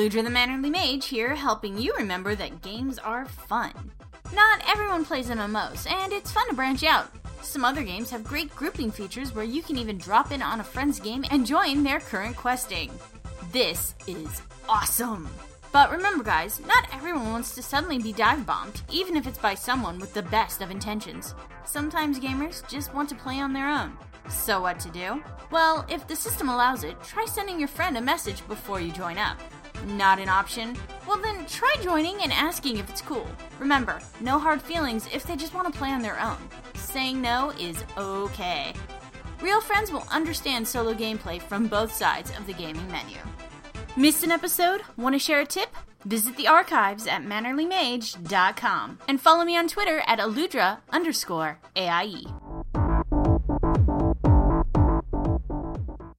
Aludra the Mannerly Mage here, helping you remember that games are fun. Not everyone plays MMOs, and it's fun to branch out. Some other games have great grouping features where you can even drop in on a friend's game and join their current questing. This is awesome! But remember guys, not everyone wants to suddenly be dive-bombed, even if it's by someone with the best of intentions. Sometimes gamers just want to play on their own. So what to do? Well, if the system allows it, try sending your friend a message before you join up. Not an option? Well then, try joining and asking if it's cool. Remember, no hard feelings if they just want to play on their own. Saying no is okay. Real friends will understand solo gameplay from both sides of the gaming menu. Missed an episode? Want to share a tip? Visit the archives at mannerlymage.com and follow me on Twitter at aludra_AIE.